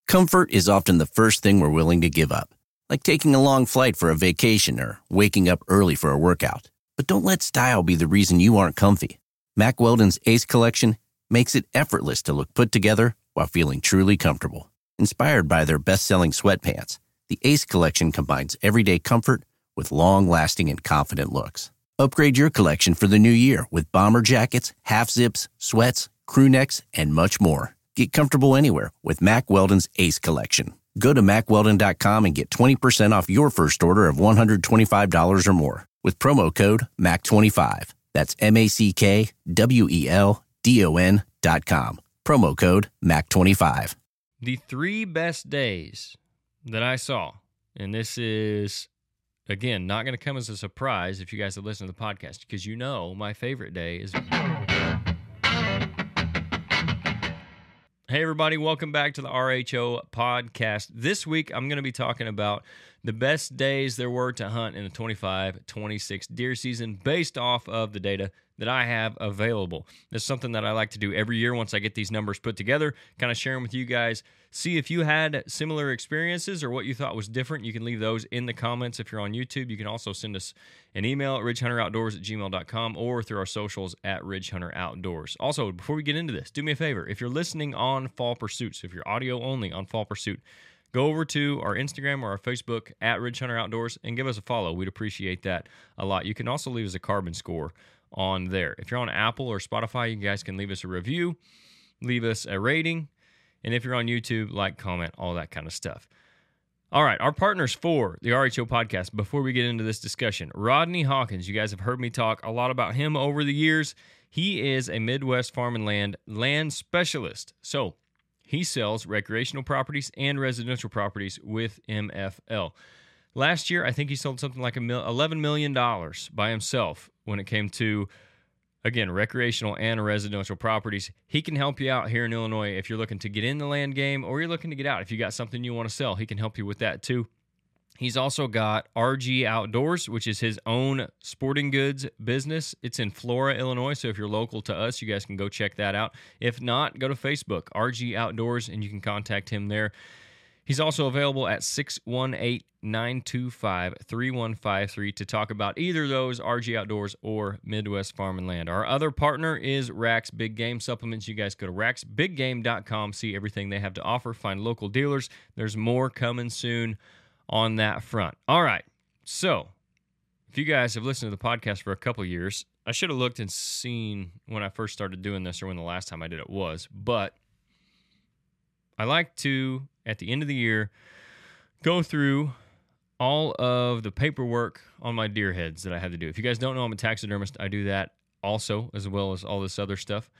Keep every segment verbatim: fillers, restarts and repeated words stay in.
Comfort is often the first thing we're willing to give up, like taking a long flight for a vacation or waking up early for a workout. But don't let style be the reason you aren't comfy. Mack Weldon's Ace Collection makes it effortless to look put together while feeling truly comfortable. Inspired by their best-selling sweatpants, the Ace Collection combines everyday comfort with long-lasting and confident looks. Upgrade your collection for the new year with bomber jackets, half-zips, sweats, crew necks, and much more. Get comfortable anywhere with Mack Weldon's Ace Collection. Go to mack weldon dot com and get twenty percent off your first order of one hundred twenty-five dollars or more with promo code M A C twenty-five. That's M A C K W E L D O N dot com. Promo code M A C twenty-five. The three best days that I saw, and this is, again, not going to come as a surprise if you guys have listened to the podcast, because you know my favorite day is... Hey, everybody. Welcome back to the R H O podcast. This week, I'm going to be talking about the best days there were to hunt in the twenty-five twenty-six deer season based off of the data that I have available. This is something that I like to do every year once I get these numbers put together, kind of share them with you guys. See if you had similar experiences or what you thought was different. You can leave those in the comments if you're on YouTube. You can also send us an email at ridge hunter outdoors at gmail dot com or through our socials at ridge hunter outdoors. Also, before we get into this, do me a favor. If you're listening on Fall Pursuits, if you're audio only on Fall Pursuit, go over to our Instagram or our Facebook at Ridge Hunter Outdoors and give us a follow. We'd appreciate that a lot. You can also leave us a carbon score on there. If you're on Apple or Spotify, you guys can leave us a review, leave us a rating, and if you're on YouTube, like, comment, all that kind of stuff. All right, our partners for the R H O podcast, before we get into this discussion, Rodney Hawkins. You guys have heard me talk a lot about him over the years. He is a Midwest Farm and Land land specialist. So he sells recreational properties and residential properties with M F L. Last year, I think he sold something like eleven million dollars by himself when it came to, again, recreational and residential properties. He can help you out here in Illinois if you're looking to get in the land game or you're looking to get out. If you got something you want to sell, he can help you with that too. He's also got R G Outdoors, which is his own sporting goods business. It's in Flora, Illinois, so if you're local to us, you guys can go check that out. If not, go to Facebook, R G Outdoors, and you can contact him there. He's also available at six one eight, nine two five, three one five three to talk about either of those, R G Outdoors or Midwest Farm and Land. Our other partner is Rax Big Game Supplements. You guys go to rax big game dot com, see everything they have to offer, find local dealers. There's more coming soon on that front. All right, so if you guys have listened to the podcast for a couple years, I should have looked and seen when I first started doing this or when the last time I did it was, but I like to, at the end of the year, go through all of the paperwork on my deer heads that I had to do. If you guys don't know, I'm a taxidermist. I do that also, as well as all this other stuff.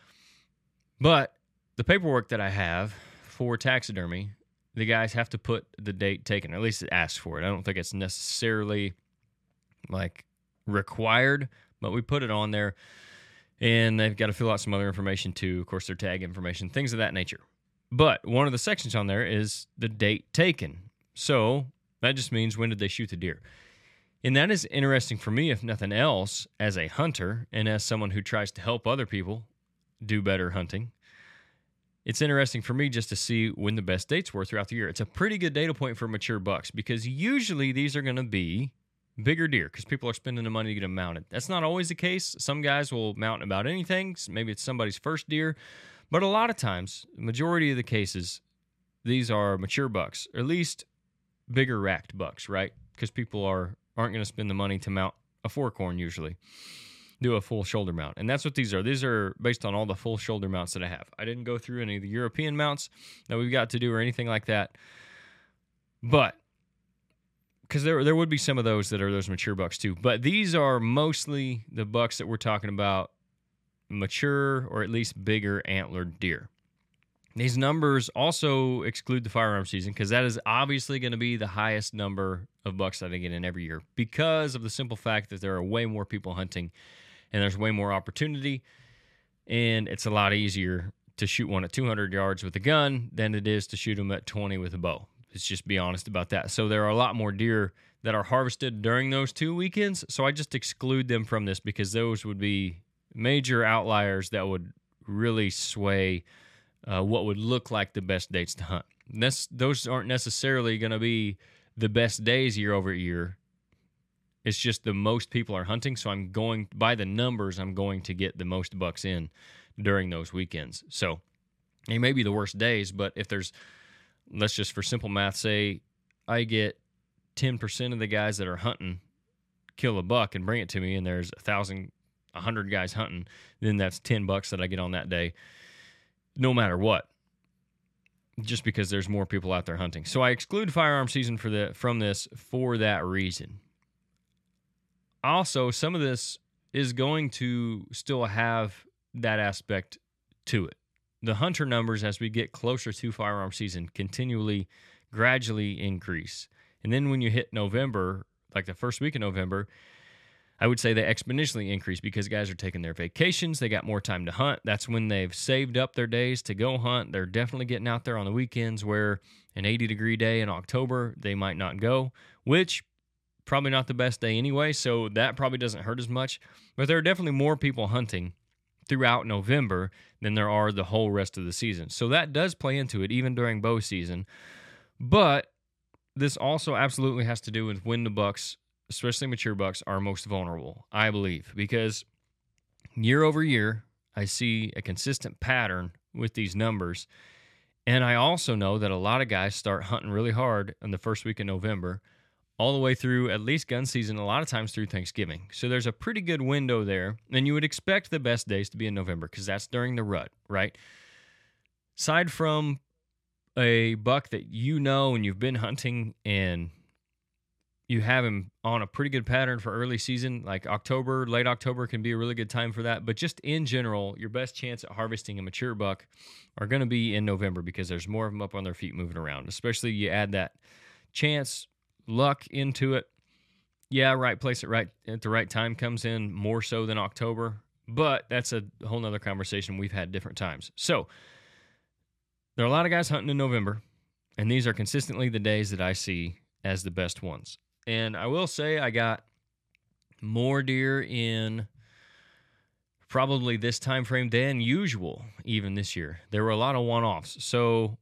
But the paperwork that I have for taxidermy, the guys have to put the date taken, or at least it asks for it. I don't think it's necessarily like required, but we put it on there, and they've got to fill out some other information too. Of course, their tag information, things of that nature. But one of the sections on there is the date taken. So that just means when did they shoot the deer. And that is interesting for me, if nothing else, as a hunter and as someone who tries to help other people do better hunting. It's interesting for me just to see when the best dates were throughout the year. It's a pretty good data point for mature bucks because usually these are going to be bigger deer because people are spending the money to get them mounted. That's not always the case. Some guys will mount about anything. Maybe it's somebody's first deer. But a lot of times, majority of the cases, these are mature bucks, or at least bigger racked bucks, right? Because people are, aren't going to spend the money to mount a fork horn usually. Do a full shoulder mount. And that's what these are. These are based on all the full shoulder mounts that I have. I didn't go through any of the European mounts that we've got to do or anything like that. But, because there, there would be some of those that are those mature bucks too. But these are mostly the bucks that we're talking about, mature or at least bigger antlered deer. These numbers also exclude the firearm season because that is obviously going to be the highest number of bucks that I get in every year because of the simple fact that there are way more people hunting and there's way more opportunity, and it's a lot easier to shoot one at two hundred yards with a gun than it is to shoot them at twenty with a bow. Let's just be honest about that. So there are a lot more deer that are harvested during those two weekends, so I just exclude them from this because those would be major outliers that would really sway uh, what would look like the best dates to hunt. This, those aren't necessarily going to be the best days year over year. It's just the most people are hunting, so I'm going, by the numbers, I'm going to get the most bucks in during those weekends. So it may be the worst days, but if there's, let's just for simple math say I get ten percent of the guys that are hunting kill a buck and bring it to me, and there's a thousand, a hundred guys hunting, then that's ten bucks that I get on that day, no matter what, just because there's more people out there hunting. So I exclude firearm season for the from this for that reason. Also, some of this is going to still have that aspect to it. The hunter numbers, as we get closer to firearm season, continually, gradually increase. And then when you hit November, like the first week of November, I would say they exponentially increase because guys are taking their vacations. They got more time to hunt. That's when they've saved up their days to go hunt. They're definitely getting out there on the weekends where an eighty-degree day in October, they might not go, which probably not the best day anyway, so that probably doesn't hurt as much. But there are definitely more people hunting throughout November than there are the whole rest of the season. So that does play into it, even during bow season. But this also absolutely has to do with when the bucks, especially mature bucks, are most vulnerable, I believe. Because year over year, I see a consistent pattern with these numbers. And I also know that a lot of guys start hunting really hard in the first week of November, all the way through at least gun season, a lot of times through Thanksgiving. So there's a pretty good window there, and you would expect the best days to be in November because that's during the rut, right? Aside from a buck that you know and you've been hunting and you have him on a pretty good pattern for early season, like October, late October can be a really good time for that. But just in general, your best chance at harvesting a mature buck are going to be in November because there's more of them up on their feet moving around, especially you add that chance, luck into it. Yeah, right place at right at the right time comes in more so than October, but that's a whole nother conversation we've had different times. So there are a lot of guys hunting in November, and these are consistently the days that I see as the best ones. And I will say I got more deer in probably this time frame than usual even this year. There were a lot of one-offs. So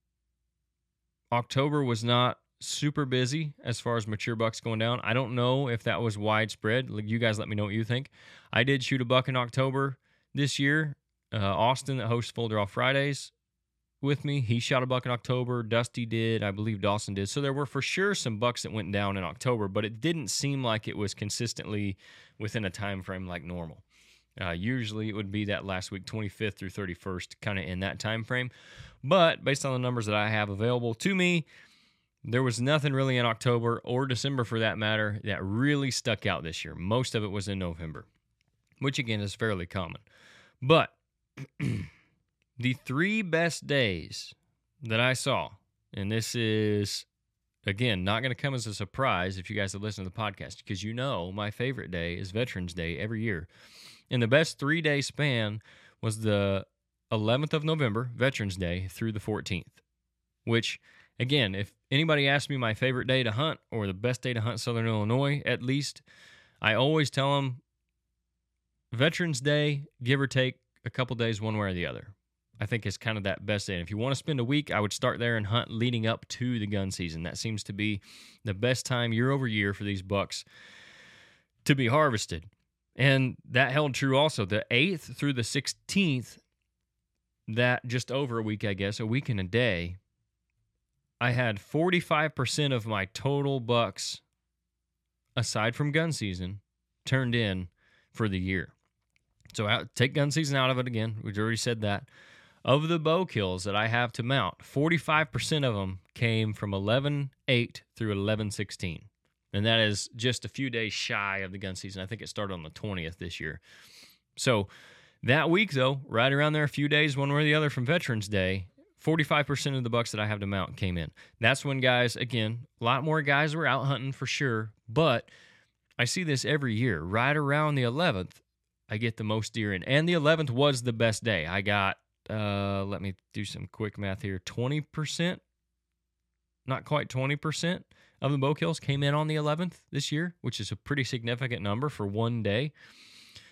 October was not super busy as far as mature bucks going down. I don't know if that was widespread. You guys let me know what you think. I did shoot a buck in October this year. Uh, Austin, that hosts Full Draw Fridays with me, he shot a buck in October. Dusty did. I believe Dawson did. So there were for sure some bucks that went down in October, but it didn't seem like it was consistently within a time frame like normal. Uh, usually it would be that last week, twenty-fifth through thirty-first, kind of in that time frame. But based on the numbers that I have available to me, there was nothing really in October or December for that matter that really stuck out this year. Most of it was in November, which again is fairly common. But the three best days that I saw, and this is, again, not going to come as a surprise if you guys have listened to the podcast, because you know my favorite day is Veterans Day every year. And the best three-day span was the eleventh of November, Veterans Day, through the fourteenth, which, again, if anybody asks me my favorite day to hunt or the best day to hunt Southern Illinois, at least, I always tell them Veterans Day, give or take a couple days one way or the other. I think is kind of that best day. And if you want to spend a week, I would start there and hunt leading up to the gun season. That seems to be the best time year over year for these bucks to be harvested. And that held true also. The eighth through the sixteenth, that just over a week, I guess, a week and a day, I had forty-five percent of my total bucks, aside from gun season, turned in for the year. So out, take gun season out of it again. We've already said that. Of the bow kills that I have to mount, forty-five percent of them came from eleven eight through eleven sixteen. And that is just a few days shy of the gun season. I think it started on the twentieth this year. So that week, though, right around there, a few days, one way or the other from Veterans Day, forty-five percent of the bucks that I have to mount came in. That's when guys, again, a lot more guys were out hunting for sure, but I see this every year. Right around the eleventh, I get the most deer in. And the eleventh was the best day. I got, uh, let me do some quick math here, twenty percent, not quite twenty percent of the bow kills came in on the eleventh this year, which is a pretty significant number for one day.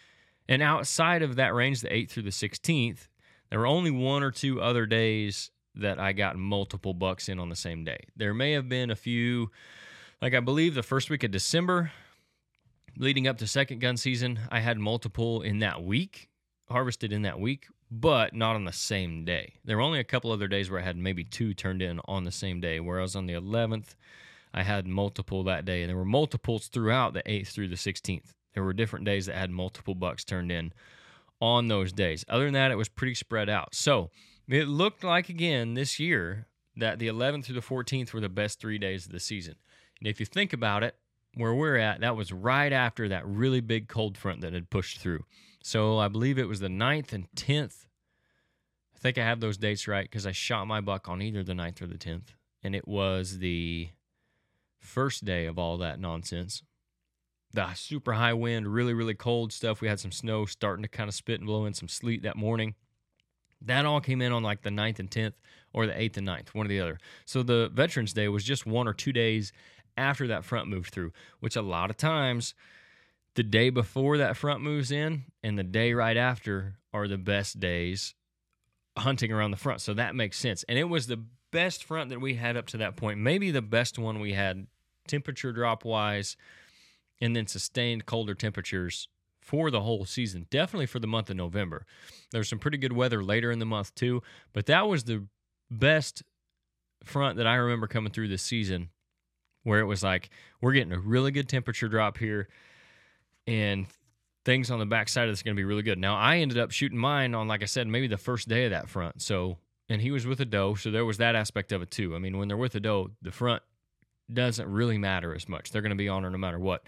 And outside of that range, the eighth through the sixteenth, there were only one or two other days that I got multiple bucks in on the same day. There may have been a few, like I believe the first week of December, leading up to second gun season, I had multiple in that week, harvested in that week, but not on the same day. There were only a couple other days where I had maybe two turned in on the same day, whereas on the eleventh, I had multiple that day, and there were multiples throughout the eighth through the sixteenth. There were different days that had multiple bucks turned in on those days. Other than that, it was pretty spread out. So it looked like, again, this year, that the eleventh through the fourteenth were the best three days of the season. And if you think about it, where we're at, that was right after that really big cold front that had pushed through. So I believe it was the ninth and tenth. I think I have those dates right because I shot my buck on either the ninth or the tenth. And it was the first day of all that nonsense. The super high wind, really, really cold stuff. We had some snow starting to kind of spit and blow in, some sleet that morning. That all came in on like the ninth and tenth or the eighth and ninth, one or the other. So the Veterans Day was just one or two days after that front moved through, which a lot of times the day before that front moves in and the day right after are the best days hunting around the front. So that makes sense. And it was the best front that we had up to that point, maybe the best one we had temperature drop wise, and then sustained colder temperatures for the whole season, definitely for the month of November. There's some pretty good weather later in the month too, but that was the best front that I remember coming through this season, where it was like, we're getting a really good temperature drop here, and things on the backside of this are going to be really good. Now, I ended up shooting mine on, like I said, maybe the first day of that front. So, and he was with a doe, so there was that aspect of it too. I mean, when they're with a doe, the front doesn't really matter as much. They're going to be on her no matter what.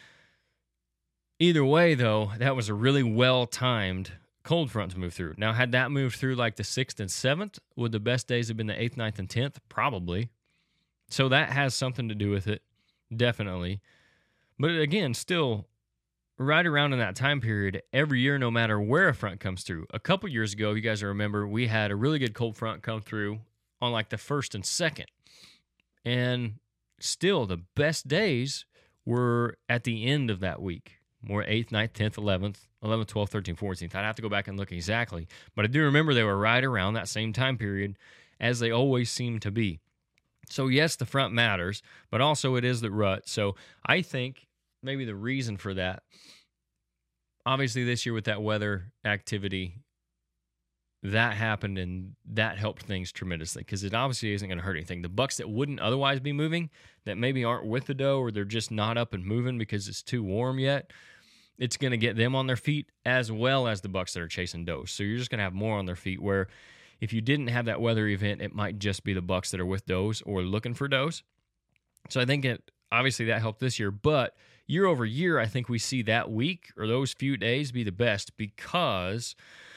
Either way, though, that was a really well-timed cold front to move through. Now, had that moved through like the sixth and seventh, would the best days have been the eighth, ninth, and tenth? Probably. So that has something to do with it, definitely. But again, still, right around in that time period, every year, no matter where a front comes through. A couple years ago, you guys remember, we had a really good cold front come through on like the first and second. And still, the best days were at the end of that week. More eighth, ninth, tenth, eleventh, eleventh, twelfth, thirteenth, fourteenth. I'd have to go back and look exactly. But I do remember they were right around that same time period, as they always seem to be. So, yes, the front matters, but also it is the rut. So, I think maybe the reason for that, obviously this year with that weather activity, that happened and that helped things tremendously because it obviously isn't going to hurt anything. The bucks that wouldn't otherwise be moving, that maybe aren't with the doe or they're just not up and moving because it's too warm yet, it's going to get them on their feet as well as the bucks that are chasing does. So, you're just going to have more on their feet, where if you didn't have that weather event, it might just be the bucks that are with does or looking for does. So I think it obviously that helped this year. But year over year, I think we see that week or those few days be the best because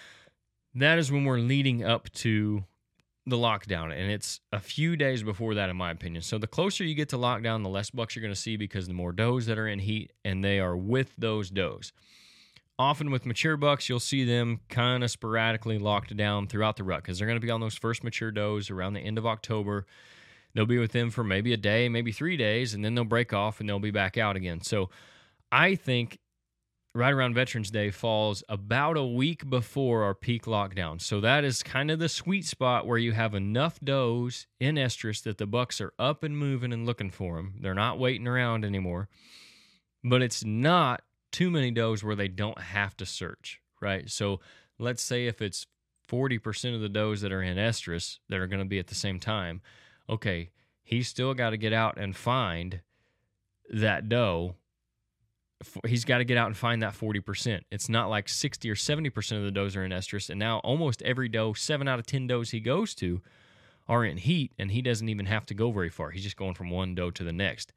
that is when we're leading up to the lockdown. And it's a few days before that, in my opinion. So the closer you get to lockdown, the less bucks you're going to see because the more does that are in heat and they are with those does. Often with mature bucks, you'll see them kind of sporadically locked down throughout the rut because they're going to be on those first mature does around the end of October. They'll be with them for maybe a day, maybe three days, and then they'll break off and they'll be back out again. So I think right around Veterans Day falls about a week before our peak lockdown. So that is kind of the sweet spot where you have enough does in estrus that the bucks are up and moving and looking for them. They're not waiting around anymore. But it's not too many does where they don't have to search, right? So let's say if it's forty percent of the does that are in estrus that are going to be at the same time, okay, he's still got to get out and find that doe. He's got to get out and find that forty percent. It's not like sixty or seventy percent of the does are in estrus, and now almost every doe, seven out of ten does he goes to, are in heat, and he doesn't even have to go very far. He's just going from one doe to the next.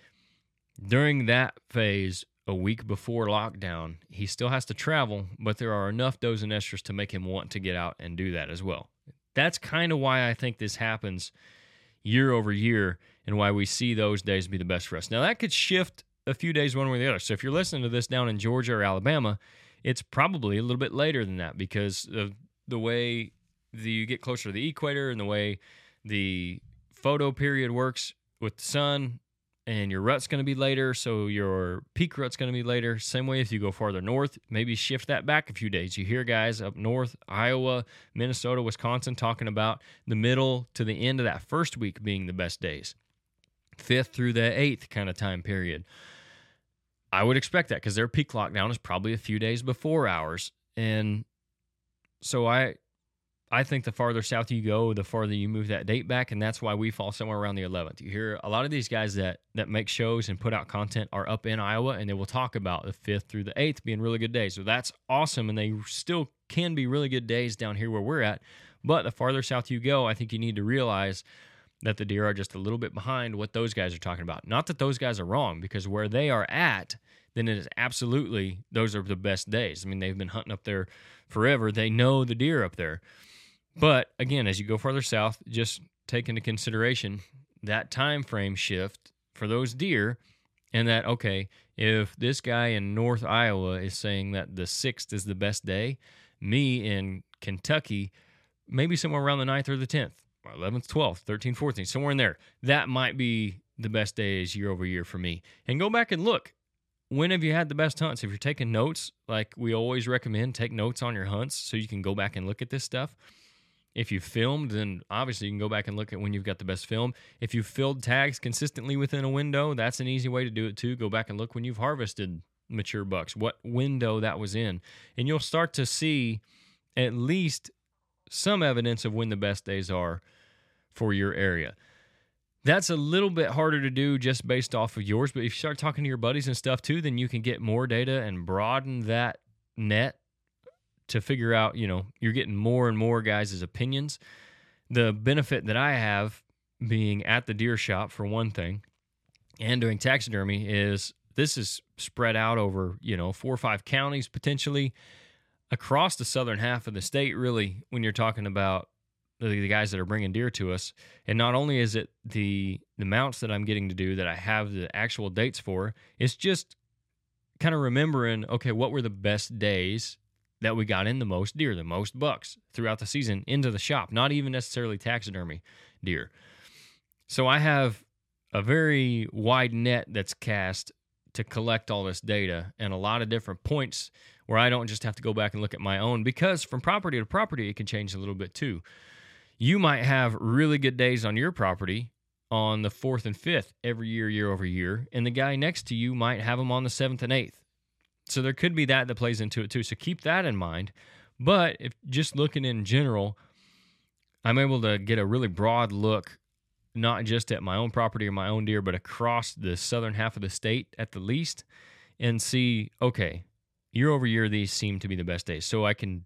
During that phase, a week before lockdown, he still has to travel, but there are enough does in estrus to make him want to get out and do that as well. That's kind of why I think this happens year over year and why we see those days be the best for us. Now, that could shift a few days one way or the other. So if you're listening to this down in Georgia or Alabama, it's probably a little bit later than that because of the way the, you get closer to the equator and the way the photo period works with the sun. and your rut's going to be later, so your peak rut's going to be later. Same way if you go farther north, maybe shift that back a few days. You hear guys up north, Iowa, Minnesota, Wisconsin, talking about the middle to the end of that first week being the best days, fifth through the eighth kind of time period. I would expect that because their peak lockdown is probably a few days before ours. And so I I think the farther south you go, the farther you move that date back, and that's why we fall somewhere around the eleventh. You hear a lot of these guys that that make shows and put out content are up in Iowa, and they will talk about the fifth through the eighth being really good days. So that's awesome, and they still can be really good days down here where we're at. But the farther south you go, I think you need to realize that the deer are just a little bit behind what those guys are talking about. Not that those guys are wrong, because where they are at, then it is absolutely, those are the best days. I mean, they've been hunting up there forever. They know the deer up there. But again, as you go farther south, just take into consideration that time frame shift for those deer, and that, okay, if this guy in North Iowa is saying that the sixth is the best day, me in Kentucky, maybe somewhere around the ninth or the tenth, or eleventh, twelfth, thirteenth, fourteenth, somewhere in there, that might be the best days year over year for me. And go back and look. When have you had the best hunts? If you're taking notes, like we always recommend, take notes on your hunts so you can go back and look at this stuff. If you filmed, then obviously you can go back and look at when you've got the best film. If you've filled tags consistently within a window, that's an easy way to do it too. Go back and look when you've harvested mature bucks, what window that was in. And you'll start to see at least some evidence of when the best days are for your area. That's a little bit harder to do just based off of yours, but if you start talking to your buddies and stuff too, then you can get more data and broaden that net to figure out, you know, you're getting more and more guys' opinions. The benefit that I have being at the deer shop, for one thing, and doing taxidermy is this is spread out over, you know, four or five counties potentially across the southern half of the state, really, when you're talking about the, the guys that are bringing deer to us. And not only is it the, the mounts that I'm getting to do that I have the actual dates for, it's just kind of remembering, okay, what were the best days that we got in the most deer, the most bucks throughout the season into the shop, not even necessarily taxidermy deer. So I have a very wide net that's cast to collect all this data and a lot of different points where I don't just have to go back and look at my own, because from property to property, it can change a little bit too. You might have really good days on your property on the fourth and fifth every year, year over year, and the guy next to you might have them on the seventh and eighth. So there could be that that plays into it too. So keep that in mind. But if just looking in general, I'm able to get a really broad look, not just at my own property or my own deer, but across the southern half of the state at the least, and see, okay, year over year, these seem to be the best days. So I can,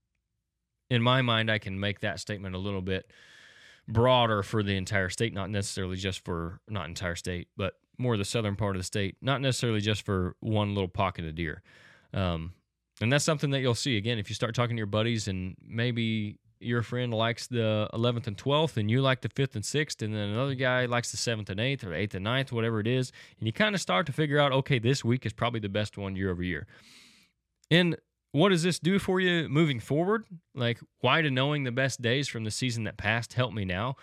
in my mind, I can make that statement a little bit broader for the entire state, not necessarily just for, not entire state, but more the southern part of the state, not necessarily just for one little pocket of deer. Um, and that's something that you'll see. Again, if you start talking to your buddies and maybe your friend likes the eleventh and twelfth and you like the fifth and sixth, and then another guy likes the seventh and eighth or eighth and ninth, whatever it is, and you kind of start to figure out, okay, this week is probably the best one year over year. And what does this do for you moving forward? Like, why do knowing the best days from the season that passed help me now?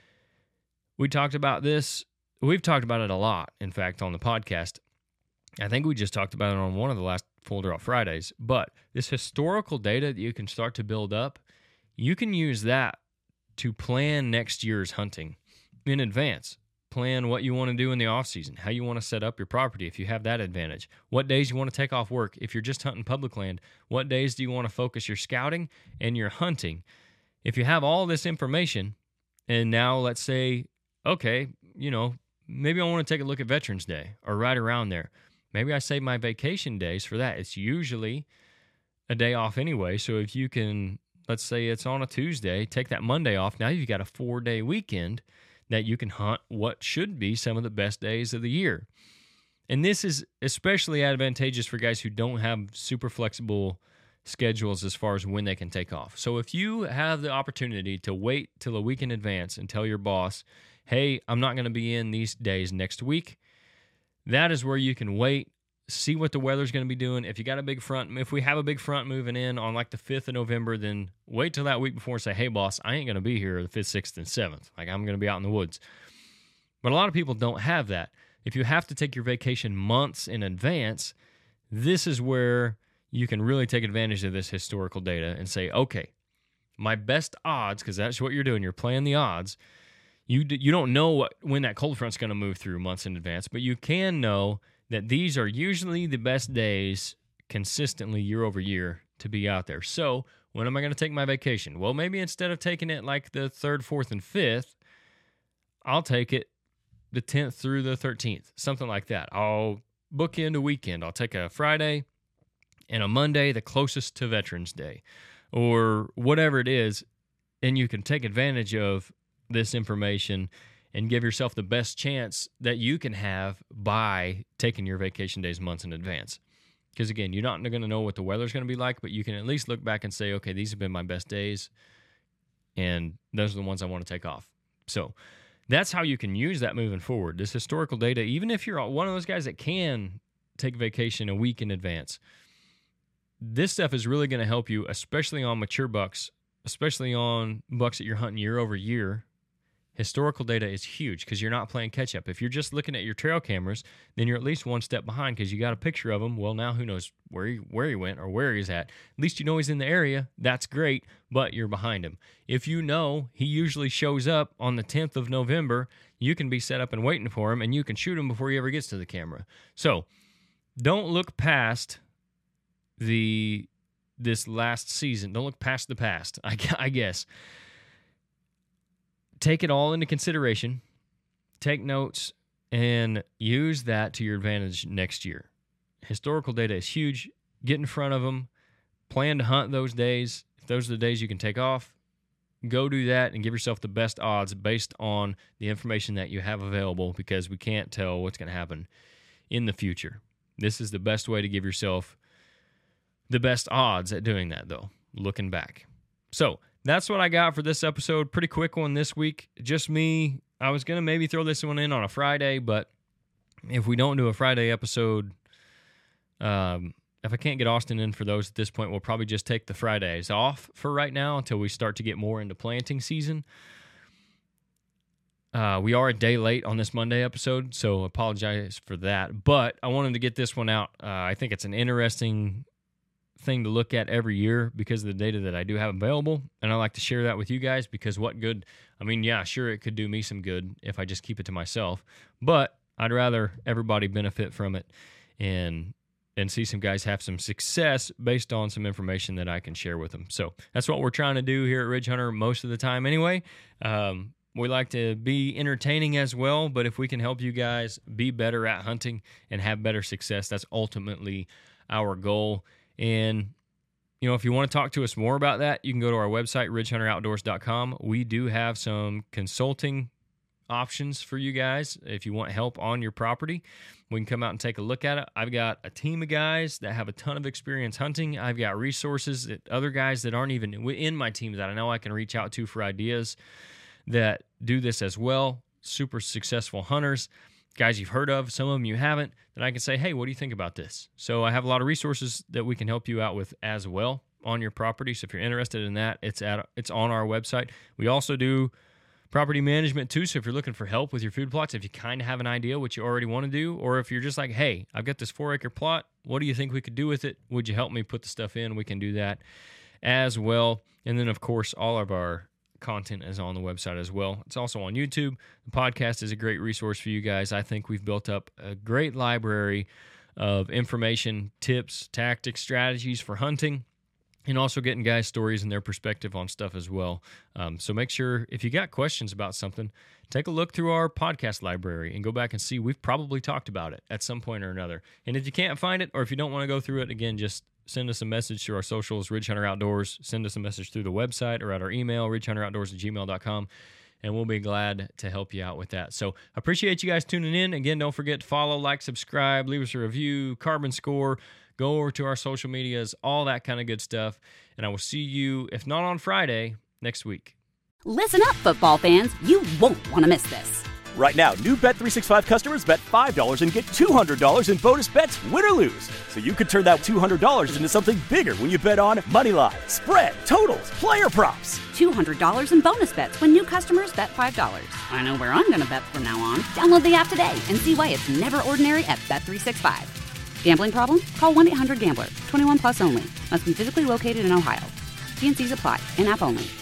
We talked about this. We've talked about it a lot, in fact, on the podcast. I think we just talked about it on one of the last Full Draw Fridays. But this historical data that you can start to build up, you can use that to plan next year's hunting in advance. Plan what you want to do in the off-season, how you want to set up your property if you have that advantage, what days you want to take off work if you're just hunting public land, what days do you want to focus your scouting and your hunting. If you have all this information, and now let's say, okay, you know, maybe I want to take a look at Veterans Day or right around there. Maybe I save my vacation days for that. It's usually a day off anyway. So if you can, let's say it's on a Tuesday, take that Monday off. Now you've got a four-day weekend that you can hunt what should be some of the best days of the year. And this is especially advantageous for guys who don't have super flexible schedules as far as when they can take off. So if you have the opportunity to wait till a week in advance and tell your boss, hey, I'm not going to be in these days next week, that is where you can wait, see what the weather's going to be doing. If you got a big front, if we have a big front moving in on like the fifth of November, then wait till that week before and say, hey, boss, I ain't going to be here the fifth, sixth, and seventh. Like, I'm going to be out in the woods. But a lot of people don't have that. if you have to take your vacation months in advance, this is where you can really take advantage of this historical data and say, okay, my best odds, because that's what you're doing, you're playing the odds. You d- you don't know what, when that cold front's going to move through months in advance, but you can know that these are usually the best days consistently year over year to be out there. So when am I going to take my vacation? Well, maybe instead of taking it like the third, fourth, and fifth, I'll take it the tenth through the thirteenth, something like that. I'll book in a weekend. I'll take a Friday and a Monday, the closest to Veterans Day, or whatever it is, and you can take advantage of this information and give yourself the best chance that you can have by taking your vacation days months in advance. Because again, you're not going to know what the weather's going to be like, but you can at least look back and say, okay, these have been my best days, and those are the ones I want to take off. So that's how you can use that moving forward. This historical data, even if you're one of those guys that can take vacation a week in advance, this stuff is really going to help you, especially on mature bucks, especially on bucks that you're hunting year over year. Historical data is huge because you're not playing catch up. If you're just looking at your trail cameras, then you're at least one step behind because you got a picture of him. Well, now who knows where he, where he went or where he's at. At least you know he's in the area. That's great, but you're behind him. If you know he usually shows up on the tenth of November, you can be set up and waiting for him, and you can shoot him before he ever gets to the camera. So don't look past the this last season. Don't look past the past, I, I guess. Take it all into consideration, take notes, and use that to your advantage next year. Historical data is huge. Get in front of them. Plan to hunt those days. If those are the days you can take off, go do that and give yourself the best odds based on the information that you have available, because we can't tell what's going to happen in the future. This is the best way to give yourself the best odds at doing that, though, looking back. So that's what I got for this episode. Pretty quick one this week. Just me. I was going to maybe throw this one in on a Friday, but if we don't do a Friday episode, um, if I can't get Austin in for those at this point, we'll probably just take the Fridays off for right now until we start to get more into planting season. Uh, we are a day late on this Monday episode, so apologize for that. But I wanted to get this one out. Uh, I think it's an interesting thing to look at every year because of the data that I do have available, and I like to share that with you guys because what good, I mean, yeah, sure, it could do me some good if I just keep it to myself, but I'd rather everybody benefit from it and and see some guys have some success based on some information that I can share with them. So that's what we're trying to do here at Ridge Hunter most of the time anyway. Um, we like to be entertaining as well, but if we can help you guys be better at hunting and have better success, that's ultimately our goal. And, you know, if you want to talk to us more about that, you can go to our website, ridge hunter outdoors dot com. We do have some consulting options for you guys. If you want help on your property, we can come out and take a look at it. I've got a team of guys that have a ton of experience hunting. I've got resources that other guys that aren't even in my team that I know I can reach out to for ideas that do this as well. Super successful hunters. Guys you've heard of, some of them you haven't, that I can say, hey, what do you think about this? So I have a lot of resources that we can help you out with as well on your property. So if you're interested in that, it's at it's on our website. We also do property management too. So if you're looking for help with your food plots, if you kind of have an idea what you already want to do, or if you're just like, hey, I've got this four acre plot, what do you think we could do with it? Would you help me put the stuff in? We can do that as well. And then, of course, all of our content is on the website as well. It's also on YouTube. The podcast is a great resource for you guys. I think we've built up a great library of information, tips, tactics, strategies for hunting, and also getting guys' stories and their perspective on stuff as well. Um, so make sure, if you got questions about something, take a look through our podcast library and go back and see. We've probably talked about it at some point or another. And if you can't find it, or if you don't want to go through it, again, just send us a message through our socials, Ridge Hunter Outdoors. Send us a message through the website or at our email, ridge hunter outdoors at gmail dot com, and we'll be glad to help you out with that. So I appreciate you guys tuning in. Again, don't forget to follow, like, subscribe, leave us a review, carbon score, go over to our social medias, all that kind of good stuff. And I will see you, if not on Friday, next week. Listen up, football fans. You won't want to miss this. Right now, new Bet three sixty-five customers bet five dollars and get two hundred dollars in bonus bets, win or lose. So you could turn that two hundred dollars into something bigger when you bet on moneyline, spread, totals, player props. two hundred dollars in bonus bets when new customers bet five dollars. I know where I'm going to bet from now on. Download the app today and see why it's never ordinary at Bet three sixty-five. Gambling problem? Call one eight hundred gambler. twenty-one plus only. Must be physically located in Ohio. T and C's apply. In-app only.